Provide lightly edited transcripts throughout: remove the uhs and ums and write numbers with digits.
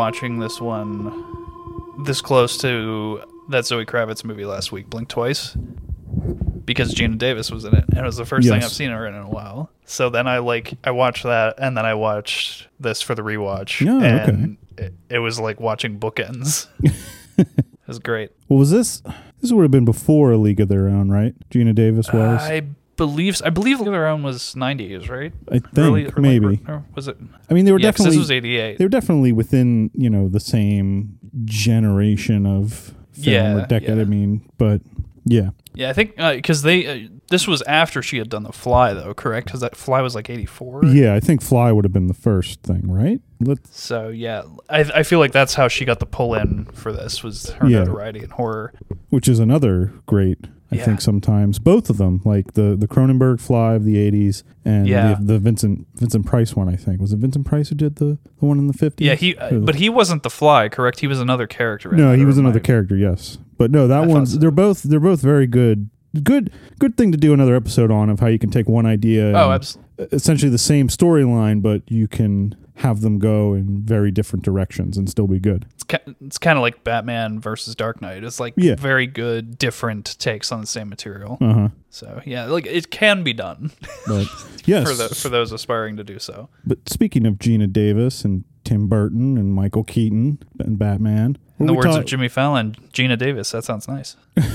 watching this one this close to that Zoe Kravitz movie last week, Blink Twice, because Gina Davis was in it, and it was the first thing I've seen her in a while. So then I watched that, and then I watched this for the rewatch, and it was like watching bookends. It was great. Well, was this would have been before A League of Their Own, right? Gina Davis was? I believe League of Their Own was 90s, right? I think, maybe. Or was it? I mean, they were definitely... this was 88. They were definitely within, the same generation of film or decade, I mean, but yeah. Yeah, I think because this was after she had done The Fly, though, correct? Because that Fly was like 84. Yeah, I think Fly would have been the first thing, right? So yeah, I feel like that's how she got the pull in for this, was her notoriety in horror, which is another great. I think sometimes both of them, like the Cronenberg Fly of the 80s and the Vincent Price one. I think was it Vincent Price who did the one in the 50s. Yeah, but he wasn't the Fly, correct? He was another character. No, he was another character. Yes, but no, that one's they're both very good. Good thing to do another episode on, of how you can take one idea. Absolutely. Essentially the same storyline, but you can have them go in very different directions and still be good. It's kind of like Batman versus Dark Knight. It's like very good, different takes on the same material. Uh-huh. So yeah, like it can be done. But yes, for those aspiring to do so. But speaking of Gina Davis and Tim Burton and Michael Keaton and Batman, in the words of Jimmy Fallon, Gina Davis. That sounds nice.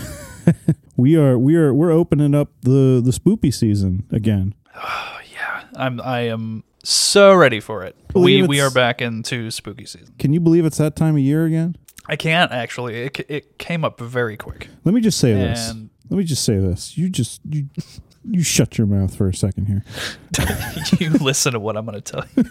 We're opening up the spoopy season again. Oh yeah, I am so ready for it. We are back into spooky season. Can you believe it's that time of year again? I can't actually. It came up very quick. Let me just say this. You shut your mouth for a second here. You listen to what I'm going to tell you.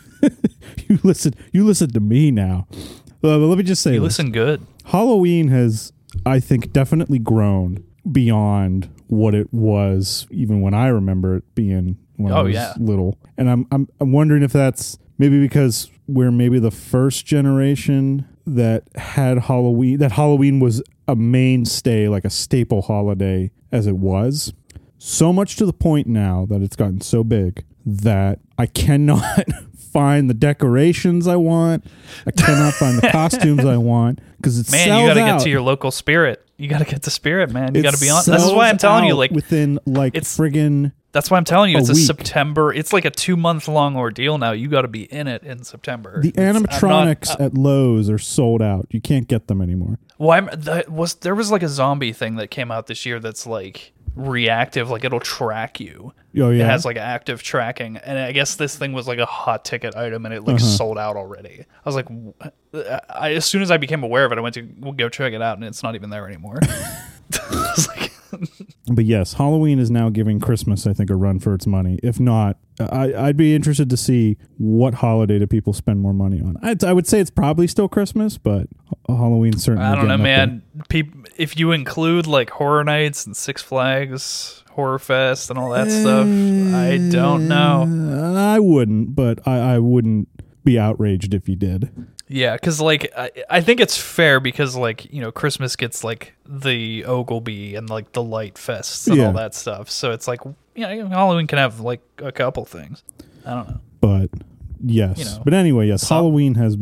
You listen to me now. Let me just say you listen good. Halloween has, I think, definitely grown beyond what it was even when I remember it being when I was little. And I'm wondering if that's maybe because we're maybe the first generation that had Halloween, that Halloween was a mainstay, like a staple holiday as it was. So much to the point now that it's gotten so big that I cannot find the decorations I want. I cannot find the costumes I want because it's man. You got to get to your local Spirit. You got to get to Spirit, man. You got to be on. This is why I'm telling you, like within like it's friggin'. That's why I'm telling you, it's a September. It's like a 2-month long ordeal now. You got to be in it in September. The animatronics at Lowe's are sold out. You can't get them anymore. Well, there was like a zombie thing that came out this year that's like reactive, like it'll track you. Oh yeah, it has like active tracking, and I guess this thing was like a hot ticket item, and it like sold out already. I was like, as soon as I became aware of it, I went to go check it out, and it's not even there anymore. I was like. But yes, Halloween is now giving Christmas, I think, a run for its money. If not, I'd be interested to see what holiday do people spend more money on. I would say it's probably still Christmas, but Halloween certainly. I don't know, man. If you include like Horror Nights and Six Flags Horror Fest and all that stuff, I don't know. I wouldn't, but I wouldn't be outraged if you did. Yeah, because like I think it's fair because like Christmas gets like the Ogilvy and like the Light Fests and all that stuff, so it's like Halloween can have like a couple things. I don't know, but yes, but anyway, yes, Halloween has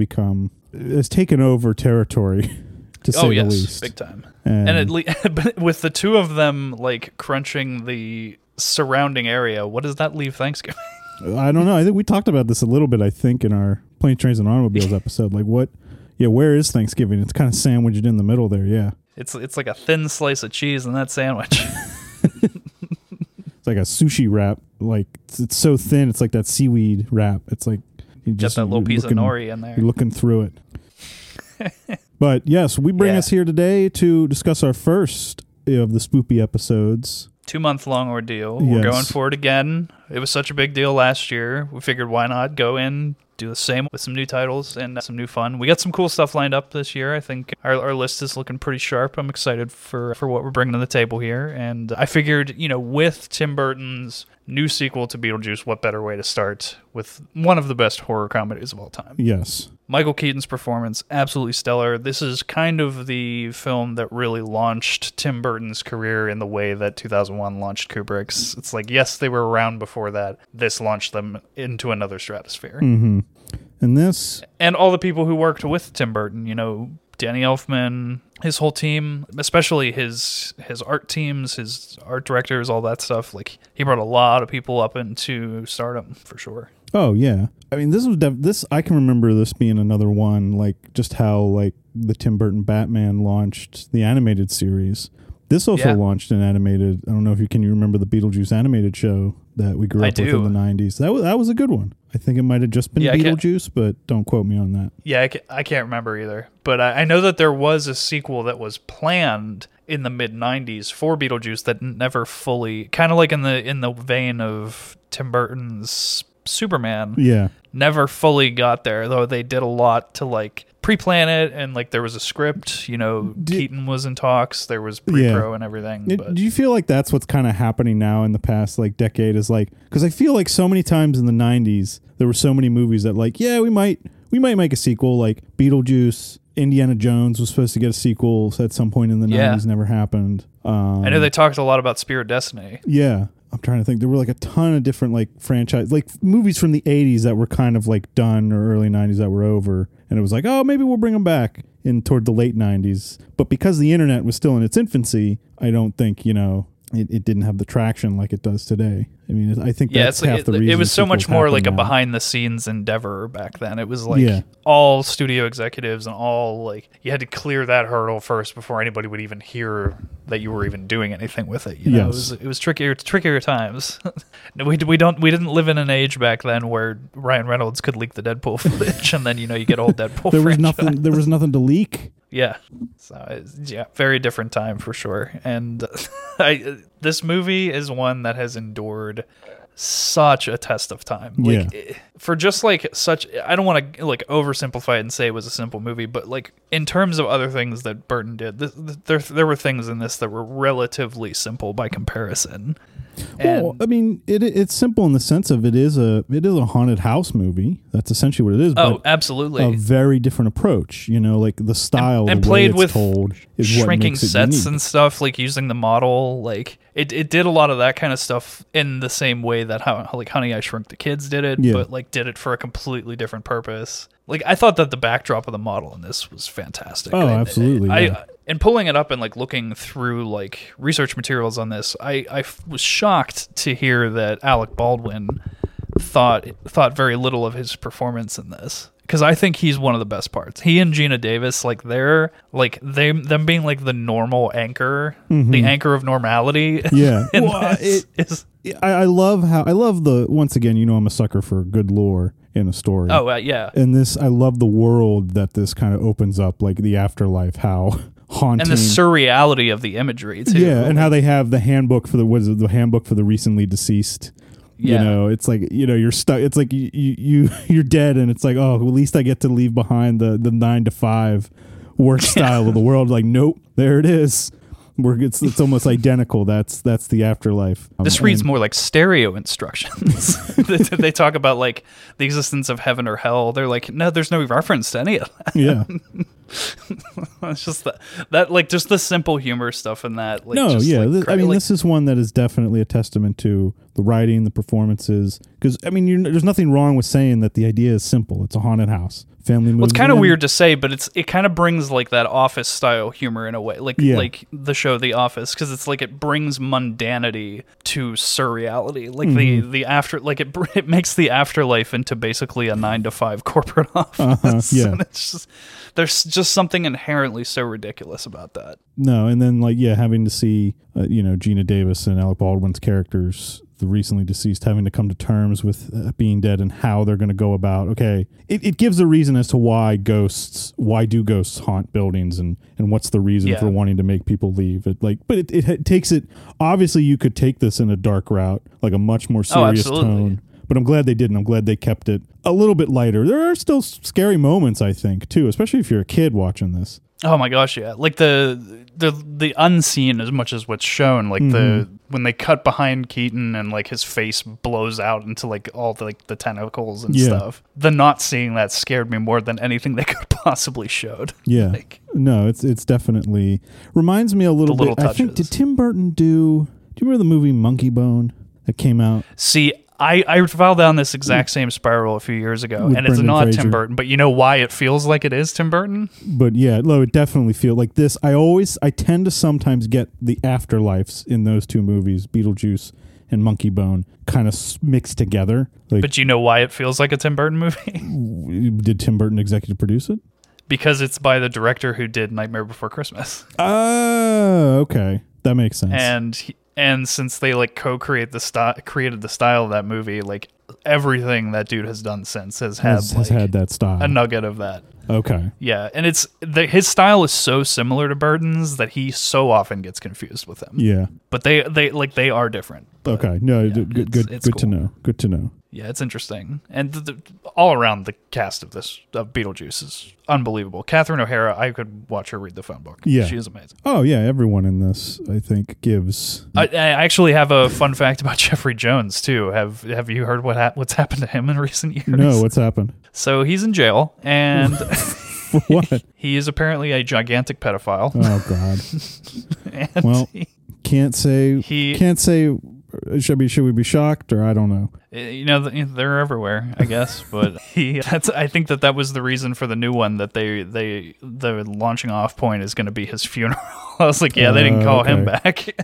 taken over territory to say the least, big time. And but with the two of them like crunching the surrounding area, what does that leave Thanksgiving? I don't know. I think we talked about this a little bit, I think, in our Planes, Trains, and Automobiles episode. Like where is Thanksgiving? It's kind of sandwiched in the middle there, yeah. It's like a thin slice of cheese in that sandwich. It's like a sushi wrap. Like, it's so thin, it's like that seaweed wrap. It's like... You just that little piece of nori in there. You're looking through it. But, yes, we bring us here today to discuss our first of the spoopy episodes. 2-month-long ordeal. We're going for it again. It was such a big deal last year. We figured why not go in, do the same with some new titles and some new fun. We got some cool stuff lined up this year. I think our list is looking pretty sharp. I'm excited for what we're bringing to the table here. And I figured, with Tim Burton's new sequel to Beetlejuice, what better way to start with one of the best horror comedies of all time? Yes. Michael Keaton's performance, absolutely stellar. This is kind of the film that really launched Tim Burton's career in the way that 2001 launched Kubrick's. It's like, yes, they were around before that. This launched them into another stratosphere. Mm-hmm. And this... And all the people who worked with Tim Burton, you know, Danny Elfman, his whole team, especially his art teams, his art directors, all that stuff. Like, he brought a lot of people up into stardom, for sure. Oh, yeah. I mean, this I can remember this being another one, like, just how, like, the Tim Burton Batman launched the animated series. This also launched an animated... I don't know if you remember the Beetlejuice animated show that we grew up with in the 90s. That was a good one. I think it might have just been Beetlejuice, but don't quote me on that. Yeah, I can't remember either. But I know that there was a sequel that was planned in the mid-90s for Beetlejuice that never fully... Kind of like in the vein of Tim Burton's Superman. Yeah. Never fully got there, though they did a lot to, like, pre-plan it, and, like, there was a script, you know, Keaton was in talks, there was pre-pro and everything. Do you feel like that's what's kind of happening now in the past, like, decade, is like, because I feel like so many times in the 90s, there were so many movies that, like, yeah, we might make a sequel, like Beetlejuice, Indiana Jones was supposed to get a sequel at some point in the 90s, never happened. I know they talked a lot about Spirit Destiny. Yeah. I'm trying to think. There were like a ton of different like franchise, like movies from the 80s that were kind of like done, or early 90s that were over. And it was like, oh, maybe we'll bring them back in toward the late 90s. But because the internet was still in its infancy, I don't think, you know, it didn't have the traction like it does today. I mean, I think that's half the reason. It was so much more like a behind-the-scenes endeavor back then. It was like all studio executives and all, like, you had to clear that hurdle first before anybody would even hear that you were even doing anything with it. You know, it was trickier times. we didn't live in an age back then where Ryan Reynolds could leak the Deadpool footage, and then, you know, you get old Deadpool. There was nothing to leak. Yeah. So, very different time for sure. And this movie is one that has endured such a test of time. Like, for just like such, I don't want to like oversimplify it and say it was a simple movie, but like in terms of other things that Burton did, there were things in this that were relatively simple by comparison. Well, I mean, it's simple in the sense of it is a haunted house movie. That's essentially what it is. Oh, absolutely. A very different approach, you know, like the style, and the played way it's with told is shrinking what makes sets it unique. and stuff, like using the model. Like it did a lot of that kind of stuff in the same way that how like Honey, I Shrunk the Kids did it, but like did it for a completely different purpose. Like, I thought that the backdrop of the model in this was fantastic. Oh, absolutely. And pulling it up and like looking through like research materials on this, I was shocked to hear that Alec Baldwin thought very little of his performance in this, because I think he's one of the best parts. He and Geena Davis, like them being like the normal anchor, the anchor of normality. Yeah, I love once again, you know, I'm a sucker for good lore in a story. Oh, yeah. And this, I love the world that this kind of opens up, like the afterlife, how haunting, and the surreality of the imagery too. Yeah, and how they have the handbook for the handbook for the recently deceased. Yeah. You know, it's like, you know, you're stuck. It's like you're dead, and it's like, oh, at least I get to leave behind the 9 to 5 work style of the world. Like, nope, there it is. It's almost identical. That's the afterlife. This reads more like stereo instructions. They talk about like the existence of heaven or hell. They're like, no, there's no reference to any of that. Yeah. It's just that like just the simple humor stuff in that. Like, no, just, yeah. Like, I mean, this is one that is definitely a testament to the writing, the performances. Because I mean, there's nothing wrong with saying that the idea is simple. It's a haunted house. Family movie. Well, it's kind of weird to say, but it kind of brings like that Office style humor in a way, like the show The Office, because it's like it brings mundanity to surreality, like the after, like it makes the afterlife into basically a 9 to 5 corporate office. Yeah, and it's just, there's just something inherently so ridiculous about that. No, and then like having to see Geena Davis and Alec Baldwin's characters, the recently deceased, having to come to terms with being dead and how they're going to go about. Okay, it gives a reason as to why ghosts haunt buildings, and what's the reason for wanting to make people leave. It takes it. Obviously, you could take this in a dark route, like a much more serious tone. But I'm glad they didn't. I'm glad they kept it a little bit lighter. There are still scary moments, I think, too, especially if you're a kid watching this. Oh my gosh, yeah! Like the unseen as much as what's shown. Like when they cut behind Keaton and like his face blows out into like all the like the tentacles and stuff. The not seeing that scared me more than anything they could possibly showed. Yeah, no, it's definitely reminds me a little bit. Touches. I think did Tim Burton do you remember the movie Monkey Bone that came out? See, I fell down this exact same spiral a few years ago, and it's not Tim Burton, but you know why it feels like it is Tim Burton? But yeah, it definitely feels like this. I tend to sometimes get the afterlives in those two movies, Beetlejuice and Monkey Bone, kind of mixed together. But you know why it feels like a Tim Burton movie? Did Tim Burton executive produce it? Because it's by the director who did Nightmare Before Christmas. Oh, okay. That makes sense. And since they like created the style of that movie, like everything that dude has done since has had that style, a nugget of that. Okay. Yeah, and his style is so similar to Burton's that he so often gets confused with them. Yeah. But they are different. But okay. No, yeah, good cool. to know. Good to know. Yeah, it's interesting. And all around the cast of Beetlejuice is unbelievable. Catherine O'Hara, I could watch her read the phone book. Yeah. She is amazing. Oh, yeah. Everyone in this, I think, gives... I actually have a fun fact about Jeffrey Jones, too. Have you heard what's happened to him in recent years? No, what's happened? So he's in jail, and... What? He is apparently a gigantic pedophile. Oh, God. Well, can't say... Should we be shocked, or I don't know? You know, they're everywhere, I guess. But I think that was the reason for the new one, that the launching off point is going to be his funeral. I was like, yeah, they didn't call him back.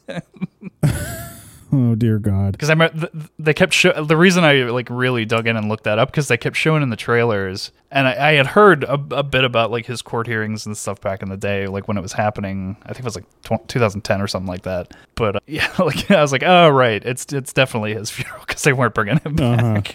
Oh dear God! Because they kept the reason I like really dug in and looked that up, because they kept showing in the trailers, and I had heard a bit about like his court hearings and stuff back in the day, like when it was happening. I think it was like 2010 or something like that. But yeah, like I was like, oh right, it's definitely his funeral, because they weren't bringing him back.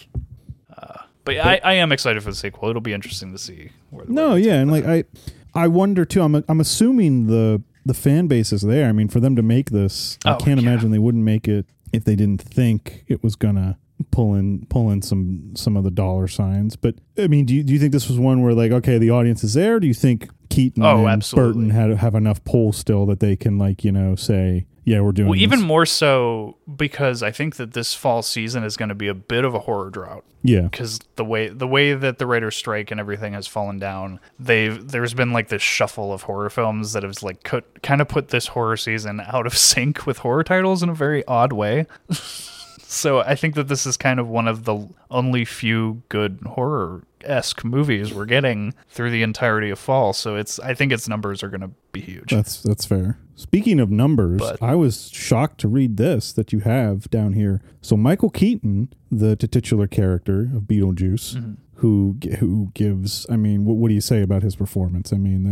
But I am excited for the sequel. It'll be interesting to see where. And like I wonder too. I'm assuming the fan base is there. I mean, for them to make this, I can't imagine they wouldn't make it if they didn't think it was gonna pull in some of the dollar signs. But I mean, do you think this was one where like, okay, the audience is there? Do you think Keaton and absolutely. Burton have enough pull still that they can like, say, yeah, we're doing this? Even more so because I think that this fall season is going to be a bit of a horror drought. Yeah, because the way that the writers' strike and everything has fallen down, there's been like this shuffle of horror films that has like kind of put this horror season out of sync with horror titles in a very odd way. So I think that this is kind of one of the only few good horror-esque movies we're getting through the entirety of fall. So I think its numbers are going to be huge. That's fair. Speaking of numbers, I was shocked to read this that you have down here. So Michael Keaton, the titular character of Beetlejuice, mm-hmm. who gives, I mean, what do you say about his performance? I mean,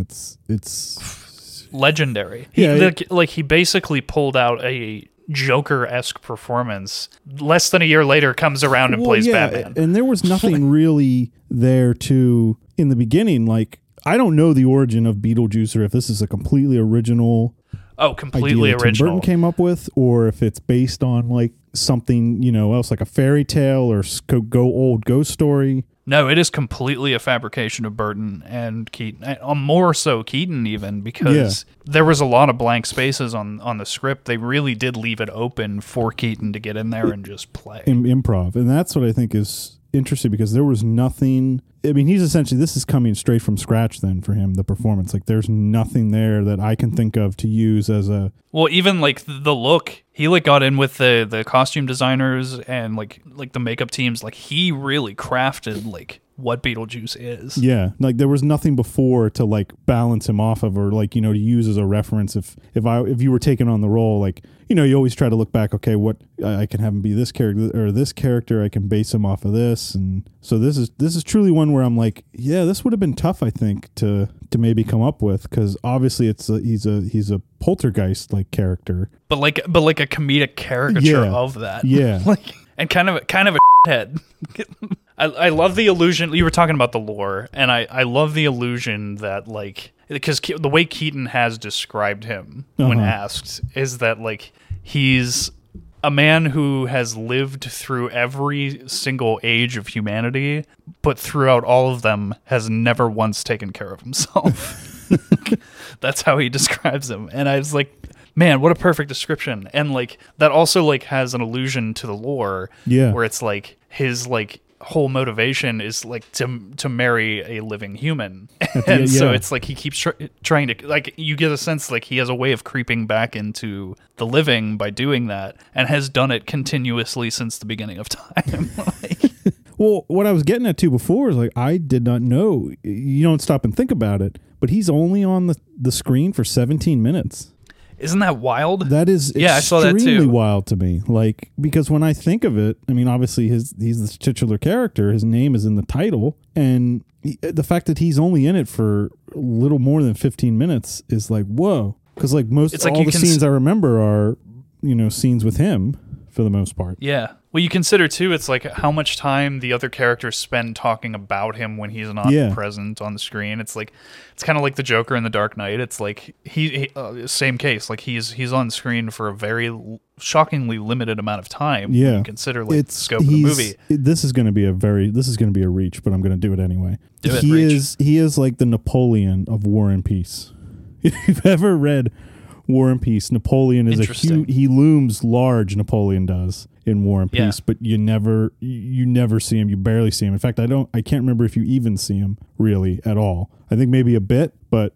it's legendary. He basically pulled out a Joker-esque performance. Less than a year later, comes around and plays Batman. And there was nothing really there to, in the beginning, like, I don't know the origin of Beetlejuice, or if this is a completely original completely idea that original Tim Burton came up with, or if it's based on like something, else, like a fairy tale or old ghost story. No, it is completely a fabrication of Burton and Keaton. More so Keaton even, because there was a lot of blank spaces on the script. They really did leave it open for Keaton to get in there and just play. Improv. And that's what I think is interesting, because there was nothing... I mean, this is coming straight from scratch then for him, the performance. Like, there's nothing there that I can think of to use as a... Well, even, like, the look, he, like, got in with the costume designers and, like the makeup teams. Like, he really crafted, like, what Beetlejuice is. Yeah, like, there was nothing before to, like, balance him off of, or, like, to use as a reference. If you were taking on the role, like, you always try to look back, okay, what I can have him be this character, or this character, I can base him off of this. And so this is truly one where I'm like, yeah, this would have been tough, I think, to maybe come up with, because obviously he's a poltergeist like character, but like a comedic caricature of that. Yeah. And kind of a head. I love the illusion. You were talking about the lore, and I love the illusion that, like, because the way Keaton has described him when asked is that, like, he's a man who has lived through every single age of humanity, but throughout all of them has never once taken care of himself. That's how he describes him. And I was like, man, what a perfect description. And, like, that also, like, has an allusion to the lore, where it's like his, like, whole motivation is like to marry a living human. And so it's like he keeps trying to, like, you get a sense like he has a way of creeping back into the living by doing that, and has done it continuously since the beginning of time. Well, what I was getting at too before is like, I did not know. You don't stop and think about it, but he's only on the screen for 17 minutes. Isn't that wild? That is I saw that extremely too. wild to me. Like, because when I think of it, I mean, obviously he's the titular character. His name is in the title, and the fact that he's only in it for a little more than 15 minutes is like, whoa. Because like all the scenes I remember are, scenes with him for the most part. Yeah. Well, you consider, too, it's like how much time the other characters spend talking about him when he's not present on the screen. It's like, it's kind of like the Joker in The Dark Knight. It's like, he same case. Like, he's on screen for a very shockingly limited amount of time. Yeah. When you consider, like, the scope of the movie. This is going to be a reach, but I'm going to do it anyway. He is like the Napoleon of War and Peace. If you've ever read War and Peace, Napoleon is he looms large, Napoleon does, in War and Peace, but you never see him. You barely see him. In fact, I can't remember if you even see him really at all. I think maybe a bit, but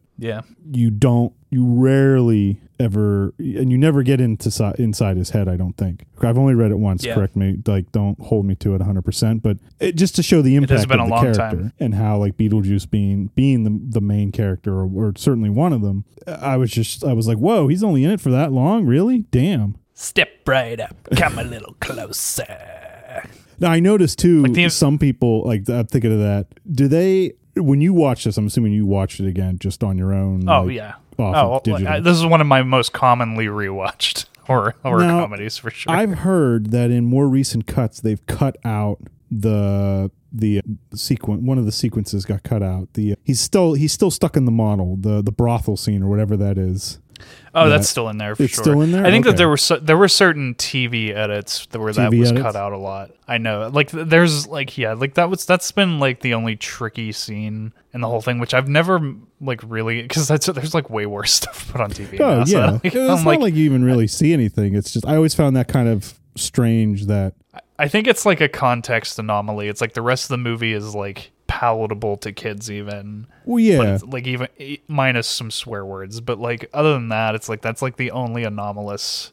you rarely ever, and you never get inside his head, I don't think. I've only read it once, correct me, like, don't hold me to it 100%, but just to show the impact of the character and how, like, Beetlejuice being the main character, or certainly one of them, I was like, whoa, he's only in it for that long? Really? Damn. Step right up. Come a little closer. Now, I noticed, too, like some people, like, I'm thinking of that, when you watch this, I'm assuming you watched it again just on your own. Oh, yeah. This is one of my most commonly rewatched horror comedies, for sure. I've heard that in more recent cuts, they've cut out the sequence. One of the sequences got cut out. He's still stuck in the model, the brothel scene or whatever that is. Oh, that's still in there for sure. It's still in there? I think that there were certain TV edits where that was cut out a lot. I know. Like, there's, like, that's been, like, the only tricky scene in the whole thing, which I've never, like, really, because there's, like, way worse stuff put on TV. Oh, now, yeah. So, it's not like you even really see anything. It's just, I always found that kind of strange that... I think it's, like, a context anomaly. It's, like, the rest of the movie is, like, palatable to kids even. Well, yeah. But it's, like, even minus some swear words. But, like, other than that, it's like that's like the only anomalous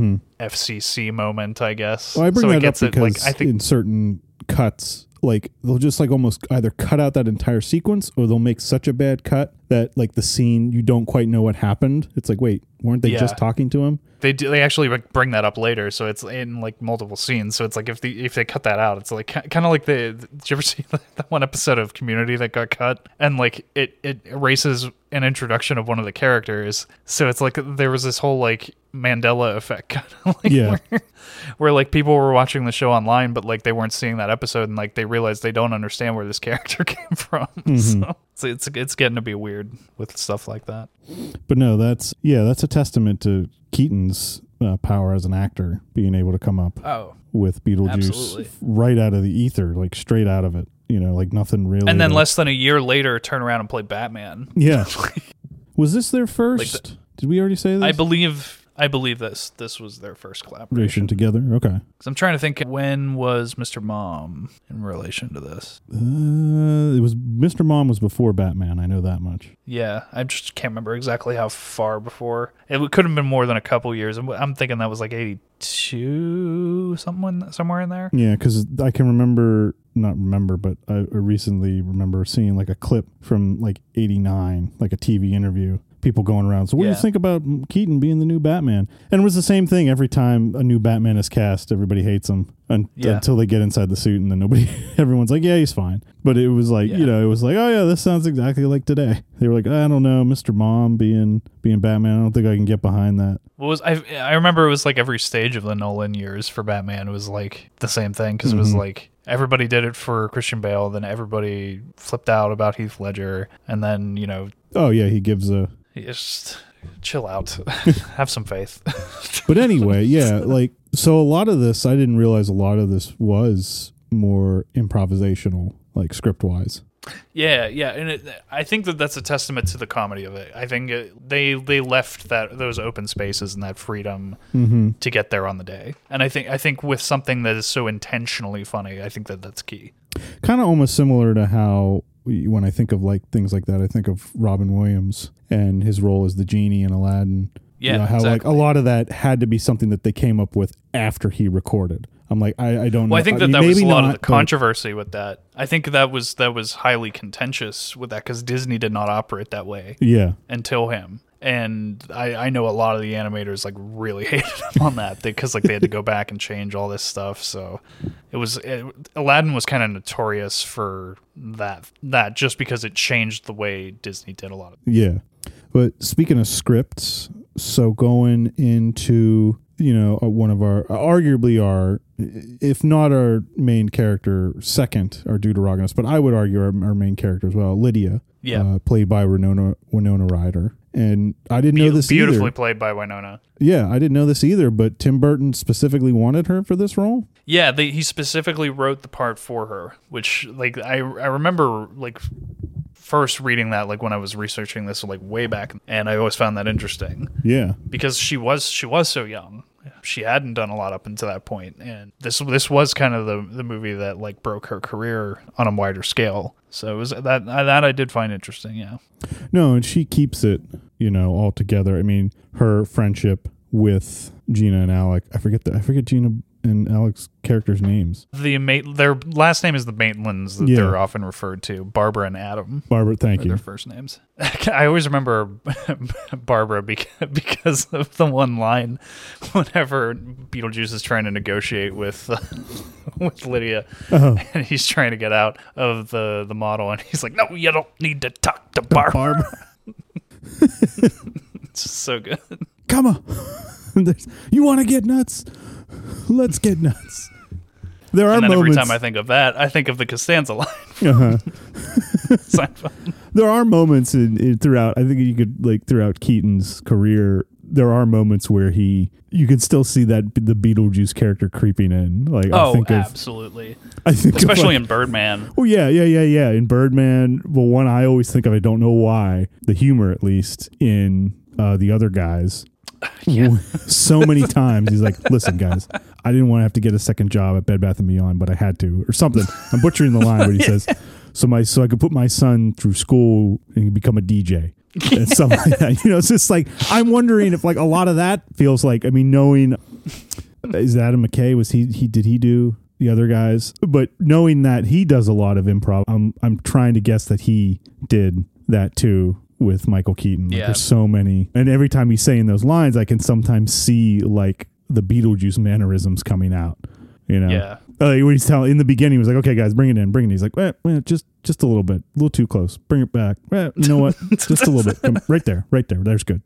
FCC moment, I guess. Well, I bring that up because like, I think in certain cuts, like, they'll just, like, almost either cut out that entire sequence, or they'll make such a bad cut that, like, the scene, you don't quite know what happened. It's like, wait, weren't they just talking to him? They actually bring that up later, so it's in, like, multiple scenes. So it's like if they cut that out, it's like kind of like did you ever see that one episode of Community that got cut, and like it erases an introduction of one of the characters. So it's like there was this whole, like, Mandela effect kind of, like, where like people were watching the show online, but like they weren't seeing that episode, and like they realized they don't understand where this character came from. So it's getting to be weird with stuff like that. But no, that's a testament to Keaton's power as an actor, being able to come up with Beetlejuice right out of the ether, like straight out of it, like nothing really. And then less than a year later, turn around and play Batman. Yeah. Was this their first? Did we already say this? I believe this was their first collaboration together. Okay. Because I'm trying to think, when was Mr. Mom in relation to this? It was Mr. Mom was before Batman. I know that much. Yeah, I just can't remember exactly how far before. It could have been more than a couple years. I'm thinking that was like 82, somewhere in there. Yeah, because I can but I recently remember seeing like a clip from like 89, like a TV interview. People going around. So what do you think about Keaton being the new Batman? And it was the same thing every time a new Batman is cast. Everybody hates him until they get inside the suit, and then everyone's like, yeah, he's fine. But it was like, it was like, oh yeah, this sounds exactly like today. They were like, I don't know, Mr. Mom being Batman. I don't think I can get behind that. I remember it was like every stage of the Nolan years for Batman. It was like the same thing, because it was like everybody did it for Christian Bale, then everybody flipped out about Heath Ledger, and then oh yeah, he gives a. Just chill out. Have some faith. But anyway, yeah, like, so a lot of this, I didn't realize a lot of this was more improvisational. like script wise. Yeah, and I think that's a testament to the comedy of it. I think they left those open spaces and that freedom to get there on the day. And I think with something that is so intentionally funny, I think that's key. Kind of almost similar to how when I think of like things like that, I think of Robin Williams and his role as the genie in Aladdin. Yeah, how exactly. like a lot of that had to be something that they came up with after he recorded. I'm like, I don't know. Well, I think that was a lot of the controversy with that. I think that was highly contentious with that because Disney did not operate that way. Yeah. Until him. And I know a lot of the animators like really hated him on that because like they had to go back and change all this stuff. So Aladdin was kind of notorious for that just because it changed the way Disney did a lot of it. Yeah. But speaking of scripts, so going into, one of our, arguably our, if not our main character, second, our Deuterogonist, but I would argue our main character as well, Lydia, played by Winona Ryder. And I didn't know this either. Beautifully played by Winona. Yeah, I didn't know this either, but Tim Burton specifically wanted her for this role? Yeah, he specifically wrote the part for her, which, like, I remember, like, first reading that, like, when I was researching this, like, way back, and I always found that interesting. Yeah. Because she was so young. She hadn't done a lot up until that point, and this was kind of the movie that, like, broke her career on a wider scale. So it was that I did find interesting, yeah. No, and she keeps it, all together. I mean, her friendship with Gina and Alec. I forget Gina and Alec's characters' names. Their last name is the Maitlands that they're often referred to. Barbara and Adam. Barbara, thank you. Their first names. I always remember Barbara because of the one line whenever Beetlejuice is trying to negotiate with Lydia, and he's trying to get out of the model, and he's like, "No, you don't need to talk to Barbara." It's just so good. Come on. You want to get nuts? Let's get nuts. There are moments. Every time I think of that, I think of the Costanza line. There are moments throughout. I think you could throughout Keaton's career. There are moments where you can still see that the Beetlejuice character creeping in. Absolutely. I think especially in Birdman. Oh yeah. In Birdman, well, one I always think of. I don't know why. The humor, at least in the other guys. Yeah. So many times he's like, "Listen, guys, I didn't want to have to get a second job at Bed Bath & Beyond, but I had to," or something. I'm butchering the line, but he says, so I could put my son through school and become a DJ. And something like that. It's just like, I'm wondering if like a lot of that feels like, I mean, knowing, is Adam McKay, did he do the other guys? But knowing that he does a lot of improv, I'm trying to guess that he did that too. With Michael Keaton. Like, there's so many. And every time he's saying those lines, I can sometimes see like the Beetlejuice mannerisms coming out. Yeah. When he's telling in the beginning, he was like, "Okay, guys, bring it in." He's like, just a little bit, a little too close. Bring it back. You know what? Just a little bit. Come, right there. There's good.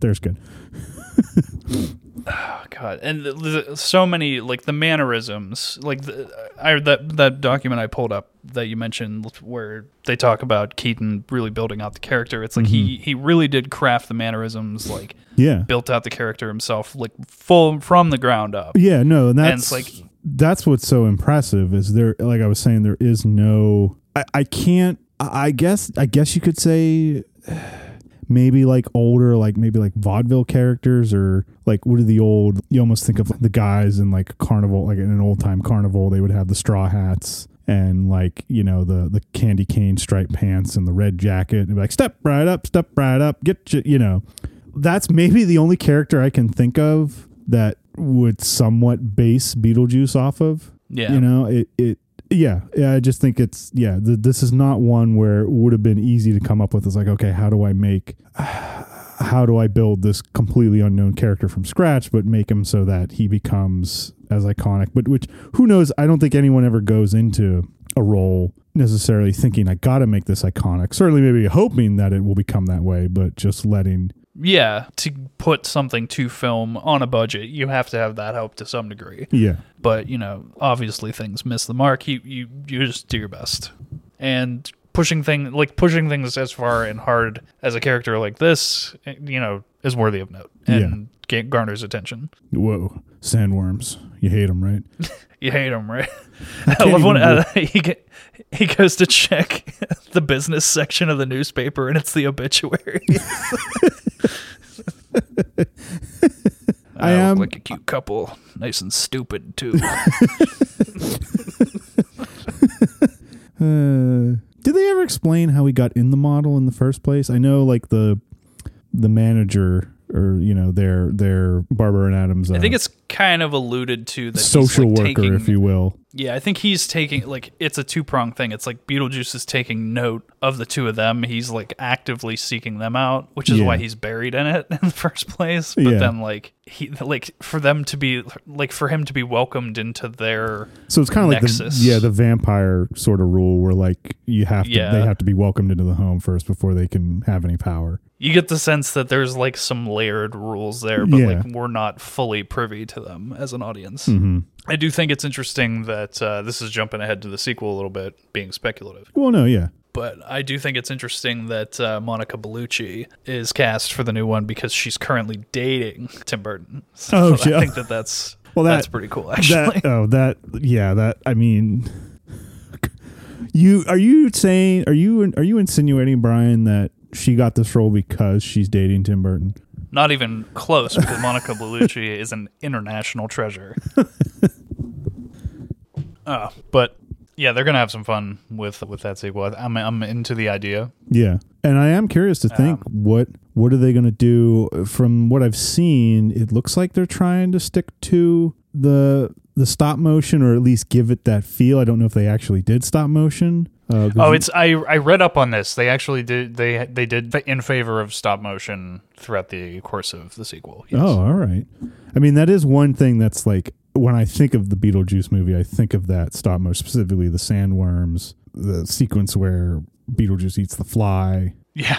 Oh God! And so many like the mannerisms, like that document I pulled up that you mentioned, where they talk about Keaton really building out the character. It's like he really did craft the mannerisms, like built out the character himself, like full from the ground up. Yeah, no, and it's like that's what's so impressive is there. Like I was saying, there is no. I can't. I guess you could say. Maybe like older, like maybe like vaudeville characters, or like what are the old, you almost think of the guys in like a carnival, like in an old time carnival, they would have the straw hats and like, the candy cane striped pants and the red jacket and be like, step right up, get you, that's maybe the only character I can think of that would somewhat base Beetlejuice off of. Yeah. Yeah, I just think it's, this is not one where it would have been easy to come up with. It's like, okay, how do I build this completely unknown character from scratch, but make him so that he becomes as iconic? But which, who knows? I don't think anyone ever goes into a role necessarily thinking, I got to make this iconic. Certainly maybe hoping that it will become that way, but just letting... Yeah, to put something to film on a budget, you have to have that help to some degree. Yeah. But, obviously things miss the mark. You just do your best. And pushing things as far and hard as a character like this, is worthy of note and garners attention. Whoa, sandworms! You hate them, right? You hate them, right? I love when he goes to check the business section of the newspaper, and it's the obituary. I look like a cute couple, nice and stupid too. Did they ever explain how he got in the model in the first place? I know, like the manager, or their Barbara and Adams. I think it's kind of alluded to that social worker, if you will. Yeah, I think he's taking, like, it's a two-pronged thing. It's like Beetlejuice is taking note of the two of them. He's, like, actively seeking them out, which is why he's buried in it in the first place. But then, like, for him to be welcomed into their so it's kind of like the vampire sort of rule, where, like, they have to be welcomed into the home first before they can have any power. You get the sense that there's, like, some layered rules there, but like we're not fully privy to them as an audience. Mm-hmm. I do think it's interesting that this is jumping ahead to the sequel a little bit, being speculative. Well, no, yeah. But I do think it's interesting that Monica Bellucci is cast for the new one because she's currently dating Tim Burton. So I think that's pretty cool, actually. I mean, are you insinuating, Brian, that she got this role because she's dating Tim Burton? Not even close, because Monica Bellucci is an international treasure. But yeah, they're gonna have some fun with that sequel. I'm into the idea. Yeah, and I am curious to think what are they gonna do. From what I've seen, it looks like they're trying to stick to the stop motion, or at least give it that feel. I don't know if they actually did stop motion. I read up on this. They actually did. They did in favor of stop motion throughout the course of the sequel. Yes. Oh, all right. I mean, that is one thing that's like, when I think of the Beetlejuice movie, I think of that stop motion, specifically the sandworms, the sequence where Beetlejuice eats the fly. Yeah.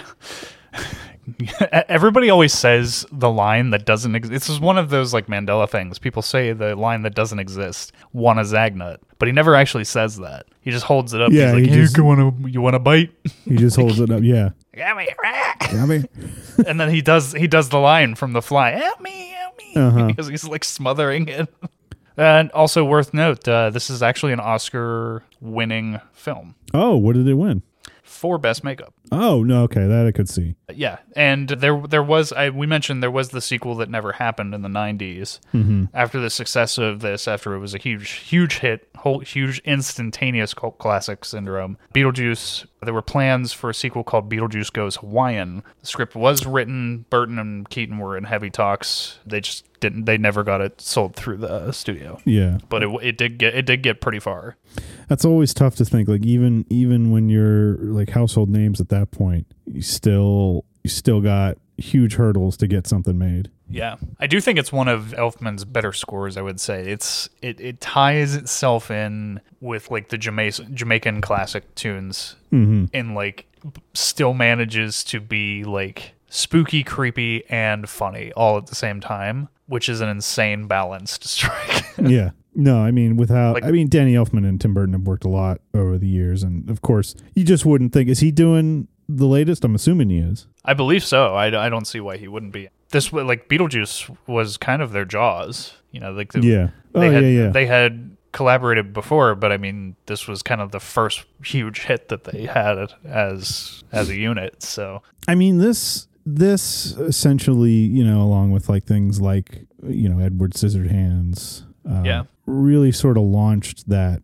Everybody always says the line that doesn't exist. This is one of those, like, Mandela things. People say the line that doesn't exist, want a Zagnut, but he never actually says that. He just holds it up. Yeah, he's like, you want a bite? He just holds it up. Yeah. Got me. And then he does the line from The Fly. Help me. Because he's, like, smothering it. And also worth note, this is actually an Oscar-winning film. Oh, what did it win? For Best Makeup. Oh, no, okay, that I could see. Yeah, and there was, we mentioned there was the sequel that never happened in the 90s. Mm-hmm. After the success of this, after it was a huge hit, huge instantaneous cult classic syndrome, Beetlejuice, there were plans for a sequel called Beetlejuice Goes Hawaiian. The script was written, Burton and Keaton were in heavy talks. They never got it sold through the studio. Yeah. But it did get pretty far. That's always tough to think. Like, even when you're, like, household names at that point, you still got huge hurdles to get something made. Yeah. I do think it's one of Elfman's better scores, I would say. It ties itself in with, like, the Jamaican classic tunes, and, like, still manages to be, like, spooky, creepy, and funny all at the same time, which is an insane balance to strike. Yeah. No, I mean, Danny Elfman and Tim Burton have worked a lot over the years, and of course, you just wouldn't think, is he doing the latest? I'm assuming he is. I believe so. I don't see why he wouldn't be. This, like, Beetlejuice was kind of their Jaws, like they had collaborated before, but I mean, this was kind of the first huge hit that they had as a unit. So I mean, this essentially, along with, like, things like, Edward Scissorhands, really sort of launched that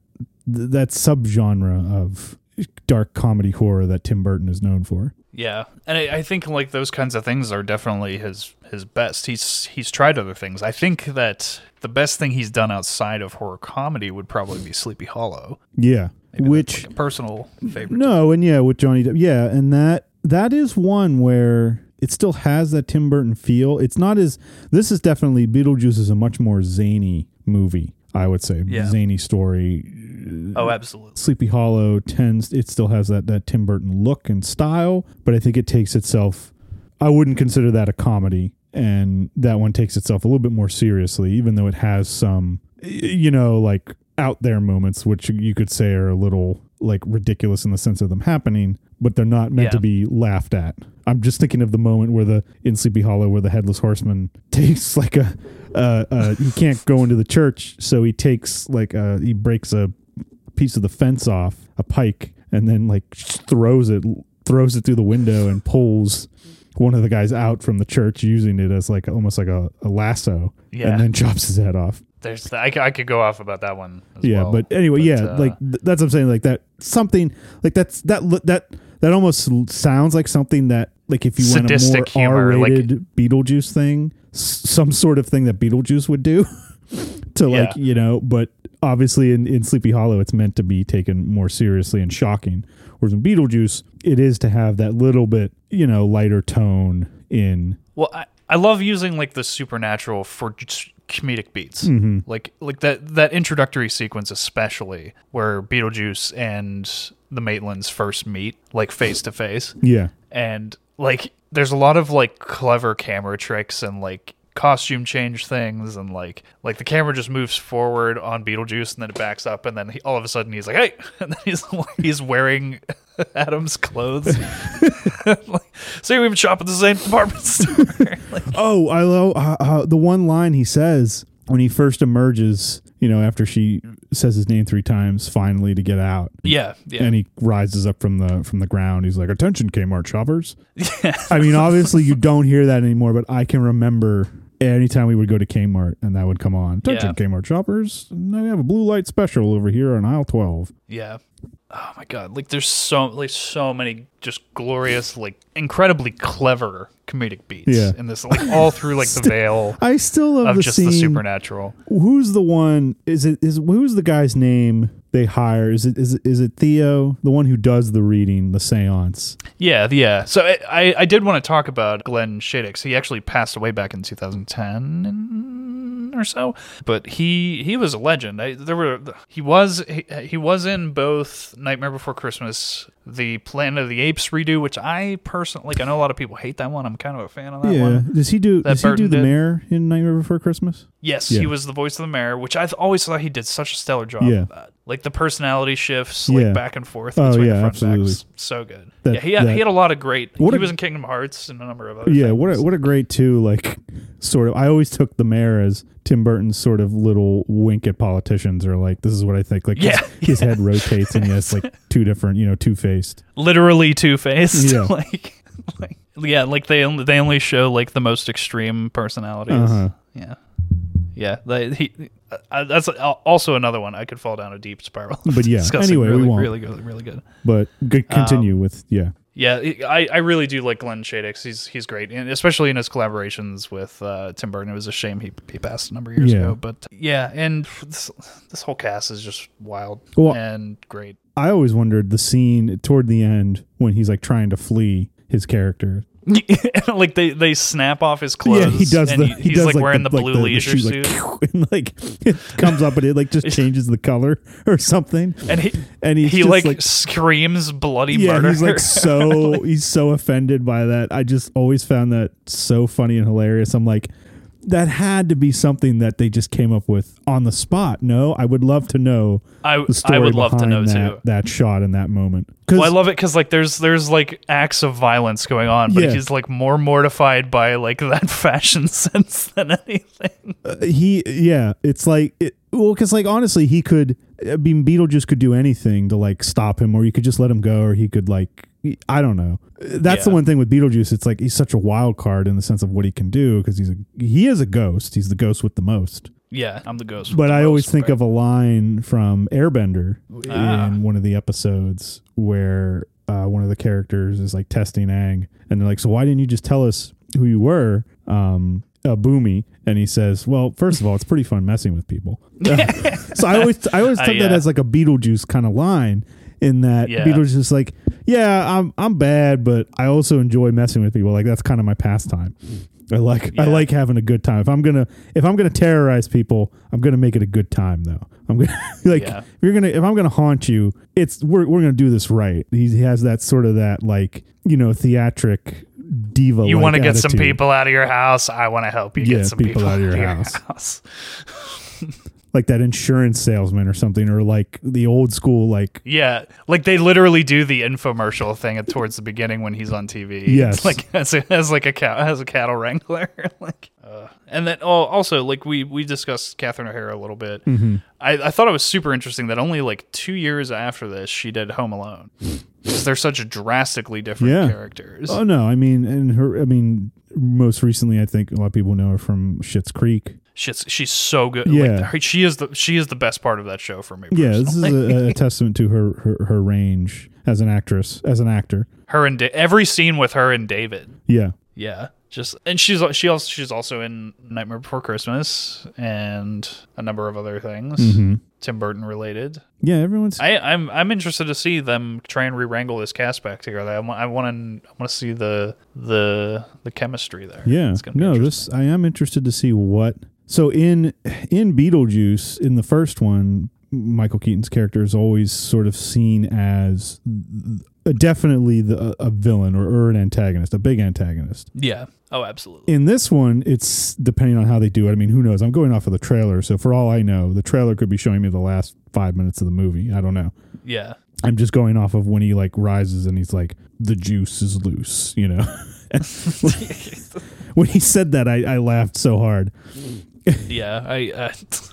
subgenre of dark comedy horror that Tim Burton is known for. Yeah, and I think, like, those kinds of things are definitely his best. He's tried other things. I think that the best thing he's done outside of horror comedy would probably be Sleepy Hollow. Yeah, maybe which, like, a personal favorite. No, and with Johnny Depp. Yeah, and that is one where it still has that Tim Burton feel. It's not as, this is definitely, Beetlejuice is a much more zany movie, I would say. Yeah. Zany story. Oh, absolutely. Sleepy Hollow it still has that Tim Burton look and style, but I think it takes itself, I wouldn't consider that a comedy, and that one takes itself a little bit more seriously, even though it has some, like, out there moments, which you could say are a little like ridiculous in the sense of them happening, but they're not meant to be laughed at. I'm just thinking of the moment where in Sleepy Hollow where the Headless Horseman takes like he can't go into the church, so he takes like he breaks a piece of the fence off, a pike, and then like throws it through the window and pulls one of the guys out from the church using it as like almost like a lasso, and then chops his head off. I could go off about that one as well. But anyway, like that's what I'm saying, like that something like that almost sounds like something that, like, if you want a more humor, R-rated like, Beetlejuice thing, some sort of thing that Beetlejuice would do to like, you know, but obviously in Sleepy Hollow, it's meant to be taken more seriously and shocking. Whereas in Beetlejuice, it is to have that little bit, you know, lighter tone in. Well, I love using like the supernatural for comedic beats, like that introductory sequence, especially where Beetlejuice and the Maitlands first meet, like face to face. Yeah, and like there's a lot of like clever camera tricks and like costume change things, and like the camera just moves forward on Beetlejuice and then it backs up, and then all of a sudden he's like, hey, and then he's wearing Adam's clothes. Like, so we even shop at the same department store. Like, oh, I love the one line he says when he first emerges, you know, after she says his name 3 times finally to get out. Yeah. And he rises up from the ground. He's like, "Attention, Kmart shoppers." Yeah. I mean, obviously you don't hear that anymore, but I can remember anytime we would go to Kmart and that would come on. "Attention, Kmart shoppers. Now we have a blue light special over here on aisle 12. Yeah. Oh my God. Like there's so many just glorious, like incredibly clever comedic beats in this, like all through like the veil. I still love the just scene. The supernatural. Who's the one? Who's the guy's name they hire? Is it Theo, the one who does the reading, the seance? Yeah. So I did want to talk about Glenn Shadix. He actually passed away back in 2010 or so, but he was a legend. He was in both Nightmare Before Christmas, the Planet of the Apes redo, which I personally I know a lot of people hate that one. I'm kind of a fan of that one. Yeah. Does he do the mayor in Nightmare Before Christmas? Yes, he was the voice of the mayor, which I've always thought he did such a stellar job of that. Like the personality shifts, like back and forth between the front and backs. So good. He had a lot of great. He was in Kingdom Hearts and a number of other things. What a great too, like sort of. I always took the mayor as Tim Burton's sort of little wink at politicians, or like, this is what I think. Like his head rotates and he has like 2 different, two-faced. Literally two-faced. Yeah. like they only show like the most extreme personalities. Uh-huh. Yeah. That's also another one I could fall down a deep spiral. But anyway, really, we won't. Really good. But continue with. Yeah, I really do like Glenn Shadix. He's great, and especially in his collaborations with Tim Burton. It was a shame he passed a number of years ago. But and this whole cast is just wild and great. I always wondered the scene toward the end when he's like trying to flee his character. Like they snap off his clothes. Yeah, he does. He's like wearing the blue leisure suit. And like it comes up and it like just changes the color or something. And he like screams bloody murder. He's like he's so offended by that. I just always found that so funny and hilarious. I'm like, that had to be something that they just came up with on the spot. No, I would love to know the story I would love to know too. That shot in that moment. Well, I love it because like there's like acts of violence going on, but he's like more mortified by like that fashion sense than anything. It's like because like honestly, he could. I mean, Beetlejuice could do anything to like stop him, or you could just let him go, or he could like. I don't know. That's the one thing with Beetlejuice. It's like he's such a wild card in the sense of what he can do, because he is a ghost. He's the ghost with the most. Yeah, I'm the ghost. But I always think of a line from Airbender in one of the episodes where one of the characters is like testing Aang, and they're like, "So why didn't you just tell us who you were?" Boomy, and he says, "Well, first of all, it's pretty fun messing with people." So I always took that as like a Beetlejuice kind of line. In that Beetlejuice is like, I'm bad, but I also enjoy messing with people. Like that's kind of my pastime. I like having a good time. If I'm gonna terrorize people, I'm gonna make it a good time though. I'm gonna if I'm gonna haunt you, we're gonna do this right. He has that sort of that like theatric diva. You want to get some people out of your house. I want to help you get some people out of your house. like that insurance salesman or something, or like the old school, like like they literally do the infomercial thing towards the beginning when he's on TV. Yes, like as a cattle wrangler, like. And then also, like we discussed Catherine O'Hara a little bit. Mm-hmm. I thought it was super interesting that only like 2 years after this she did Home Alone, because they're such drastically different characters. Oh no, I mean, most recently I think a lot of people know her from Schitt's Creek. She's so good. Yeah, like, she is the best part of that show for me. Yeah, this is a testament to her range as an actress, as an actor. Her and every scene with her and David. Yeah. She's also in Nightmare Before Christmas and a number of other things, Tim Burton related. Yeah, everyone's. I'm interested to see them try and re-wrangle this cast back together. I want to see the chemistry there. Yeah, I am interested to see what. So in Beetlejuice, in the first one, Michael Keaton's character is always sort of seen as definitely a villain or an antagonist, a big antagonist. Yeah. Oh, absolutely. In this one, it's depending on how they do it. I mean, who knows? I'm going off of the trailer, so for all I know, the trailer could be showing me the last 5 minutes of the movie. I don't know. Yeah. I'm just going off of when he like rises and he's like, the juice is loose, you know? When he said that, I laughed so hard. Yeah,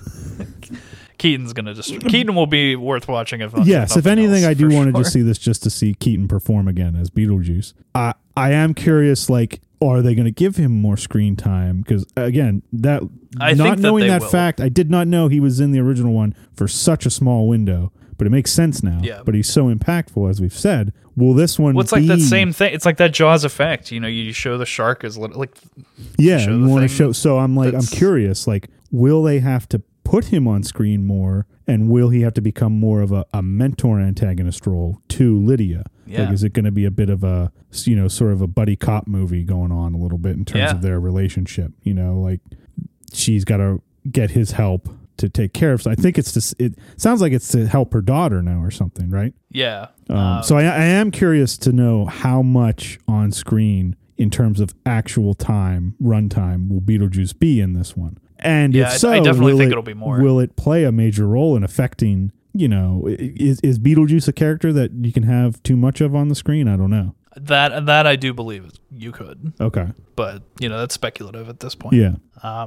Keaton will be worth watching. If anything, I do want to just see this just to see Keaton perform again as Beetlejuice. I am curious, like, are they going to give him more screen time? Because again, not knowing that fact, I did not know he was in the original one for such a small window. But it makes sense now. Yeah. But he's so impactful, as we've said. Will this one? Well, it's like that same thing. It's like that Jaws effect. You know, you show the shark as like. Yeah, you want to show. So I'm curious. Like, will they have to put him on screen more, and will he have to become more of a mentor antagonist role to Lydia? Yeah. Like, is it going to be a bit of a, you know, sort of a buddy cop movie going on a little bit in terms of their relationship? You know, like she's got to get his help to take care of. So I think it sounds like it's to help her daughter now or something, right? Yeah. So I am curious to know how much on screen in terms of actual runtime will Beetlejuice be in this one? And if so, I definitely think it'll be more. Will it play a major role in affecting, you know, is Beetlejuice a character that you can have too much of on the screen? I don't know. That I do believe you could. Okay. But, you know, that's speculative at this point. Yeah.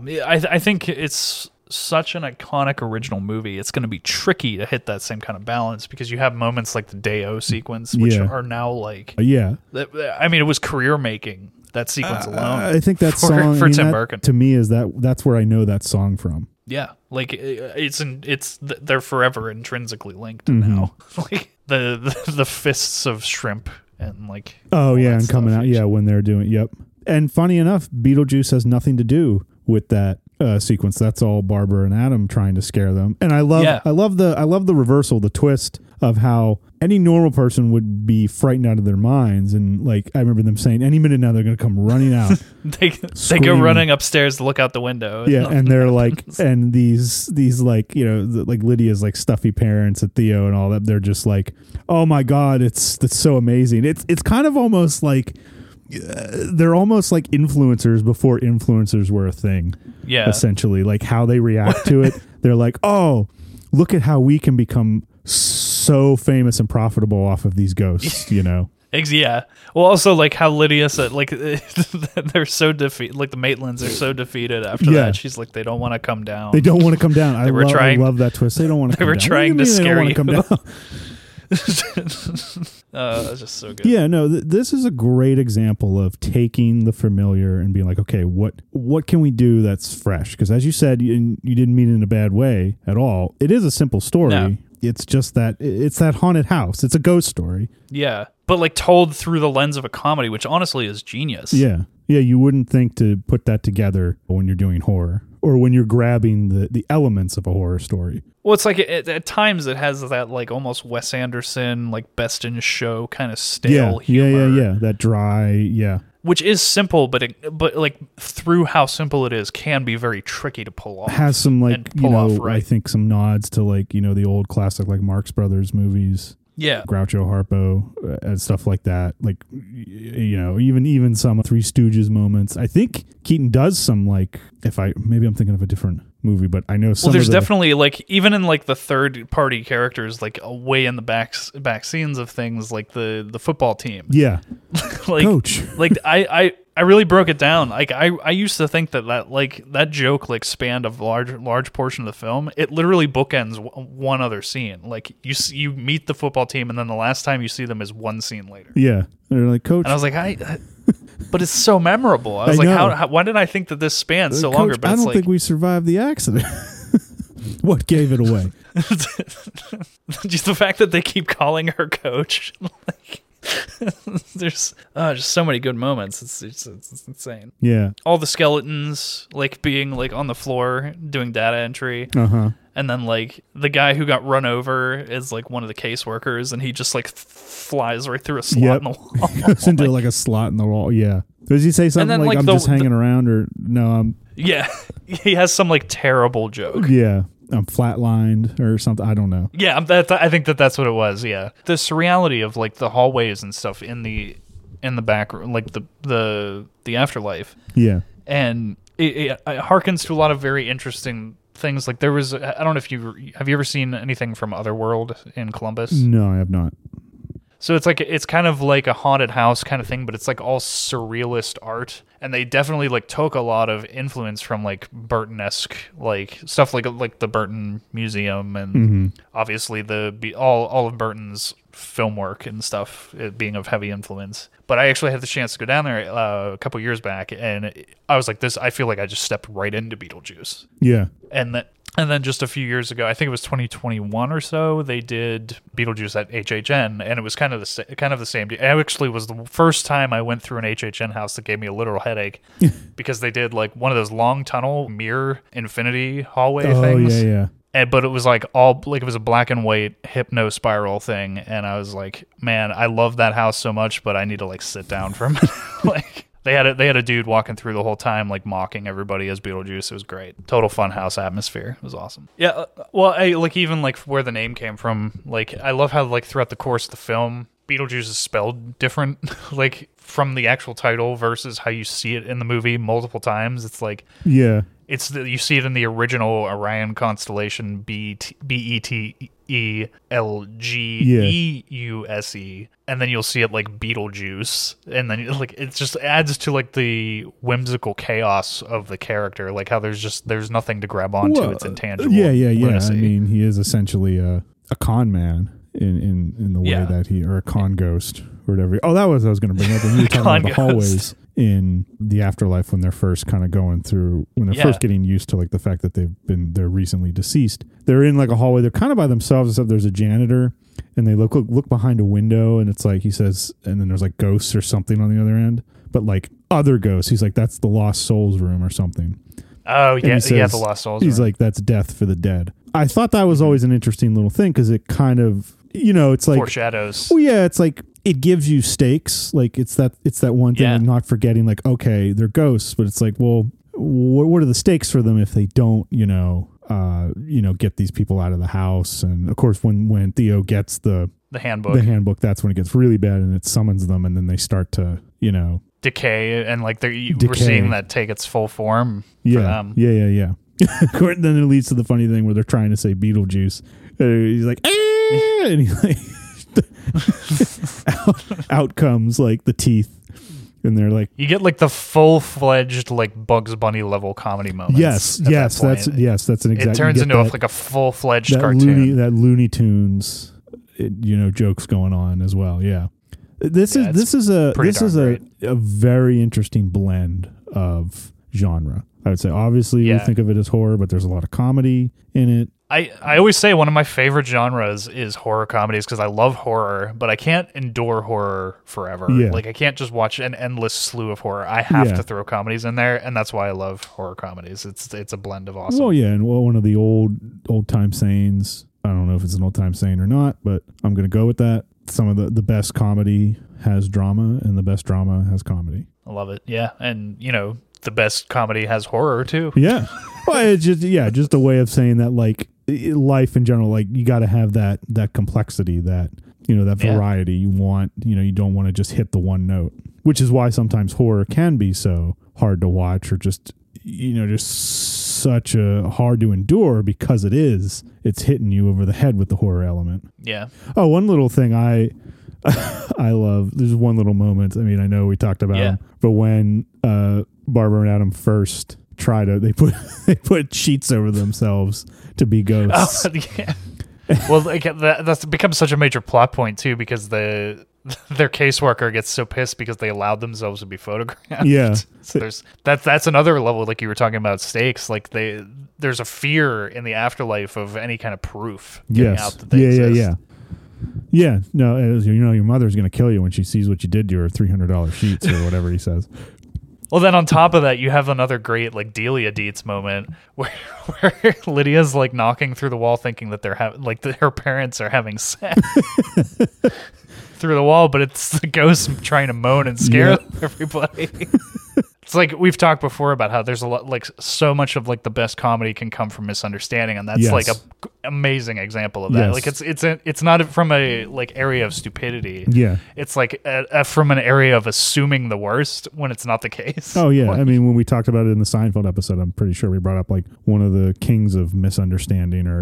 I think it's such an iconic original movie. It's going to be tricky to hit that same kind of balance because you have moments like the Day-O sequence, which are now like... I mean, it was career-making, that sequence alone. I think that song... For Tim Burton. To me, that's where I know that song from. Yeah. Like, they're forever intrinsically linked now. Like, the fists of shrimp and like... Oh, yeah, and coming out, when they're doing... Yep. And funny enough, Beetlejuice has nothing to do with that sequence. That's all Barbara and Adam trying to scare them. And I love the reversal, the twist of how any normal person would be frightened out of their minds. And like I remember them saying, any minute now they're going to come running out. they go running upstairs to look out the window. Yeah, and they're like, and these like, you know, like Lydia's like stuffy parents and Theo and all that. They're just like, oh my God, that's so amazing. It's kind of almost like. They're almost like influencers before influencers were a thing. Yeah. Essentially, like how they react to it. They're like, oh, look at how we can become so famous and profitable off of these ghosts, you know? Yeah. Well, also like how Lydia said, like they're so defeated, like the Maitlands are so defeated after that. She's like, they don't want to come down. They don't want to come down. I love that twist. They don't want to come down. They were trying to scare you. Come down? That's just so good. Yeah, no, this is a great example of taking the familiar and being like, okay, what can we do that's fresh? Because as you said, you didn't mean it in a bad way at all. It is a simple story. No. It's just that it's that haunted house. It's a ghost story. Yeah, but like told through the lens of a comedy, which honestly is genius. Yeah, you wouldn't think to put that together when you're doing horror or when you're grabbing the elements of a horror story. Well, it's like at times it has that like almost Wes Anderson, like Best in Show kind of stale humor. Yeah. That dry, which is simple, but like through how simple it is, can be very tricky to pull off. Has some like I think some nods to like the old classic like Marx Brothers movies. Yeah. Groucho Harpo and stuff like that. Like, even some Three Stooges moments. I think Keaton does some, like, maybe I'm thinking of a different movie, but I know some. Well, there's definitely, like, even in like the third party characters, like way in the back scenes of things, like the football team. Yeah. Like, Coach. Like I really broke it down. Like I used to think that joke like spanned a large portion of the film. It literally bookends one other scene. Like you meet the football team, and then the last time you see them is one scene later. Yeah, they're like, Coach. And I was like, but it's so memorable. I was like, why did I think that this spans so longer? But I don't think we survived the accident. What gave it away? Just the fact that they keep calling her Coach. Like, there's just so many good moments. It's insane. Yeah. All the skeletons like being like on the floor doing data entry. Uh-huh. And then like the guy who got run over is like one of the caseworkers, and he just like flies right through a slot in the wall. Goes into like a slot in the wall. Yeah. Does he say something like I'm just hanging around, or no? Yeah. He has some like terrible joke. Yeah. I'm flatlined or something. I don't know. Yeah, I think that's what it was. Yeah, the surreality of like the hallways and stuff in the back, like the afterlife. Yeah, and it harkens to a lot of very interesting things. Like there was, I don't know if have you ever seen anything from Otherworld in Columbus? No, I have not. So it's kind of like a haunted house kind of thing, but it's like all surrealist art, and they definitely like took a lot of influence from like Burton-esque like stuff, like the Burton Museum, and obviously all of Burton's film work and stuff being of heavy influence. But I actually had the chance to go down there a couple years back, and I was like, I feel like I just stepped right into Beetlejuice. Yeah, And then just a few years ago, I think it was 2021 or so, they did Beetlejuice at HHN, and it was kind of the same. It actually was the first time I went through an HHN house that gave me a literal headache because they did like one of those long tunnel mirror infinity hallway things. Yeah. But it was like it was a black and white hypno spiral thing, and I was like, man, I love that house so much, but I need to like sit down for a minute. Like. They had a dude walking through the whole time, like mocking everybody as Beetlejuice. It was great. Total fun house atmosphere. It was awesome. Yeah. Well, even like where the name came from. Like, I love how like throughout the course of the film, Beetlejuice is spelled different, like from the actual title versus how you see it in the movie multiple times. It's like, yeah, you see it in the original Orion constellation, BETELGEUSE, and then you'll see it like Beetlejuice, and then like it just adds to like the whimsical chaos of the character, like how there's nothing to grab onto. Well, it's intangible. Yeah. I mean, he is essentially a con man in the way that or a con ghost or whatever. Oh, that was what I was going to bring up when you were talking about the hallways in the afterlife when they're first kind of going through, when they're first getting used to like the fact that they're recently deceased. They're in like a hallway. They're kind of by themselves, except there's a janitor, and they look behind a window, and it's like he says, and then there's like ghosts or something on the other end, but like other ghosts. He's like, that's the Lost Souls room or something. Oh, yeah, the Lost Souls room. He's like, that's death for the dead. I thought that was always an interesting little thing because it kind of, it's like foreshadows. Oh yeah, it's like it gives you stakes. Like it's that one thing of not forgetting. Like, okay, they're ghosts, but it's like, well, what are the stakes for them if they don't, get these people out of the house? And of course, when Theo gets the handbook, that's when it gets really bad, and it summons them, and then they start to, decay, and like we're seeing that take its full form for them. Yeah. Then it leads to the funny thing where they're trying to say Beetlejuice. He's like, and he like out comes like the teeth, and they're like, you get like the full-fledged like Bugs Bunny level comedy moments. That's an exact. It turns into like a full-fledged cartoon. That Looney Tunes, jokes going on as well. Yeah, this is a very interesting blend of genre. I would say, obviously, we think of it as horror, but there's a lot of comedy in it. I always say one of my favorite genres is horror comedies because I love horror, but I can't endure horror forever. Yeah. Like, I can't just watch an endless slew of horror. I have to throw comedies in there, and that's why I love horror comedies. It's a blend of awesome. Well, yeah, and one of the old-time sayings, I don't know if it's an old-time saying or not, but I'm going to go with that. Some of the best comedy has drama, and the best drama has comedy. I love it, yeah. And, the best comedy has horror, too. Yeah. Well, it's just a way of saying that, like, life in general, like, you got to have that complexity, that that variety. You want, you don't want to just hit the one note, which is why sometimes horror can be so hard to watch, or just such a hard to endure, because it's hitting you over the head with the horror element. Yeah. Oh, one little thing I love, there's one little moment. I mean, I know we talked about him, but when Barbara and Adam first they put sheets over themselves to be ghosts. Oh, yeah. Well, that's become such a major plot point too, because their caseworker gets so pissed because they allowed themselves to be photographed. Yeah. So that's another level, like you were talking about stakes. Like there's a fear in the afterlife of any kind of proof getting out that they exist. Yeah. No, your mother's going to kill you when she sees what you did to her $300 sheets or whatever he says. Well, then on top of that, you have another great like Delia Dietz moment where Lydia's like knocking through the wall, thinking that her parents are having sex through the wall, but it's the ghost trying to moan and scare everybody. It's like we've talked before about how there's a lot, like so much of like the best comedy can come from misunderstanding, and that's like a amazing example of that. Like it's not from a like area of stupidity. Yeah, it's like from an area of assuming the worst when it's not the case. Oh yeah, I mean when we talked about it in the Seinfeld episode, I'm pretty sure we brought up like one of the kings of misunderstanding, or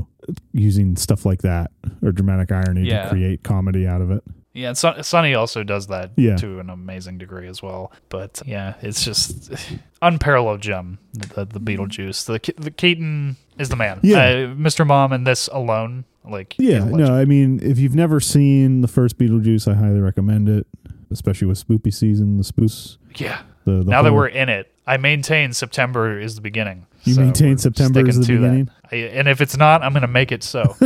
using stuff like that or dramatic irony to create comedy out of it. Yeah, and Sonny also does that to an amazing degree as well. But yeah, it's just unparalleled gem, the Beetlejuice. The Keaton is the man. Yeah. Mr. Mom and this alone, like... Yeah, no, I mean, if you've never seen the first Beetlejuice, I highly recommend it, especially with spoopy season, the spoofs. Yeah. Now that we're in it, I maintain September is the beginning. You maintain September is the beginning? And if it's not, I'm going to make it so.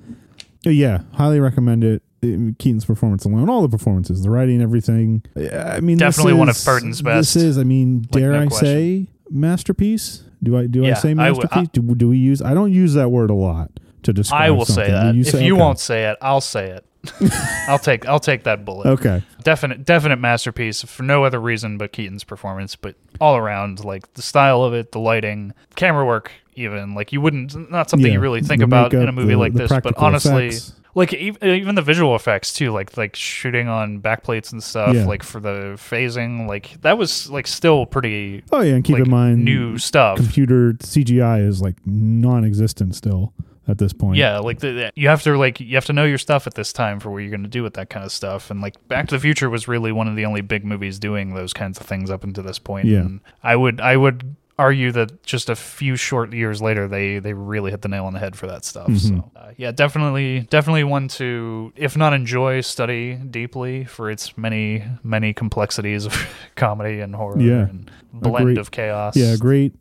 Yeah, highly recommend it. Keaton's performance alone, all the performances, the writing, everything. I mean, definitely one of Burton's best. This is, I mean, dare I say masterpiece? Do I say masterpiece? Do we use? I don't use that word a lot to describe. I will something. say that. If you won't say it, I'll say it. I'll take that bullet. Okay. Definite masterpiece for no other reason but Keaton's performance, but all around, like the style of it, the lighting, camera work, even like you wouldn't, not something you really think about in a movie like this, but honestly. Effects. Like even the visual effects too, like shooting on backplates and stuff, like for the phasing, like that was like still pretty. Oh yeah, and keep in mind new stuff. Computer CGI is like non-existent still at this point. Yeah, like you have to know your stuff at this time for what you're going to do with that kind of stuff. And like Back to the Future was really one of the only big movies doing those kinds of things up until this point. Yeah, and I would argue that just a few short years later they really hit the nail on the head for that stuff. Mm-hmm. So yeah, definitely one to, if not enjoy, study deeply for its many complexities of comedy and horror and blend of chaos. Yeah, a great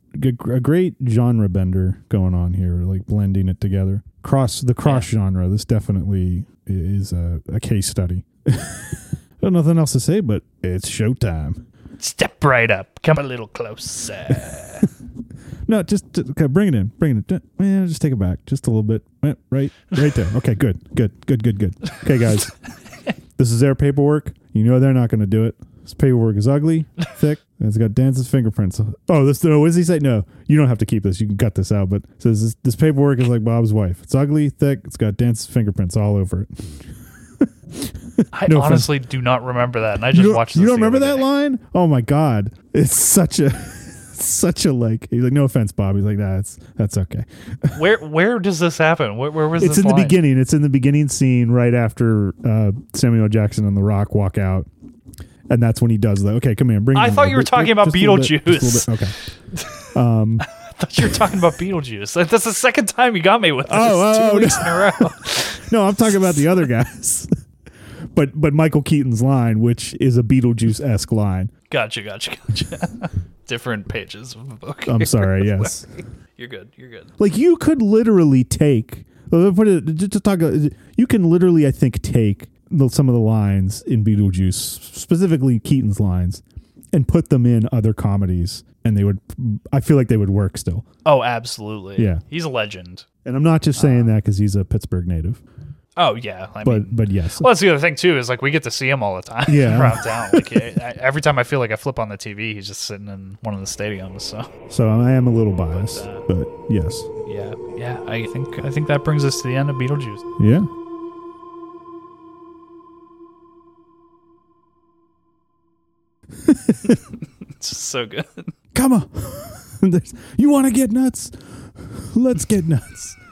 genre bender going on here, like blending it together. Cross genre. This definitely is a case study. Got nothing else to say, but it's showtime. Step right up. Come a little closer. No, just okay, bring it in. Yeah, just take it back just a little bit. Right there. Okay, good. Okay, guys, this is their paperwork. You know they're not going to do it. This paperwork is ugly, thick, and it's got Dance's fingerprints. Oh, what does he say? No, you don't have to keep this. You can cut this out. But it says this paperwork is like Bob's wife. It's ugly, thick. It's got Dance's fingerprints all over it. I honestly do not remember that, and I just watched this. You don't remember that line? Oh my god, it's such a like. He's like, no offense, Bob. He's like, that's okay. Where does this happen? Where was this? It's in the beginning. It's in the beginning scene right after Samuel L. Jackson and The Rock walk out, and that's when he does that. Okay, come here, bring. I thought you were talking about Beetlejuice. Okay. I thought you were talking about Beetlejuice. That's the second time you got me with this. 2 weeks in a row. No, I'm talking about the other guys. But Michael Keaton's line, which is a Beetlejuice-esque line. Gotcha. Different pages of the book. I'm sorry, yes. You're good. Like, you could literally take... You can literally, I think, take some of the lines in Beetlejuice, specifically Keaton's lines, and put them in other comedies, and I feel like they would work still. Oh, absolutely. Yeah. He's a legend. And I'm not just saying that because he's a Pittsburgh native. Oh yeah, but yes. Well, that's the other thing too, is like we get to see him all the time around town. Like every time I feel like I flip on the TV, he's just sitting in one of the stadiums. So I am a little biased, but yes. Yeah. I think that brings us to the end of Beetlejuice. Yeah. It's so good. Come on. You want to get nuts? Let's get nuts.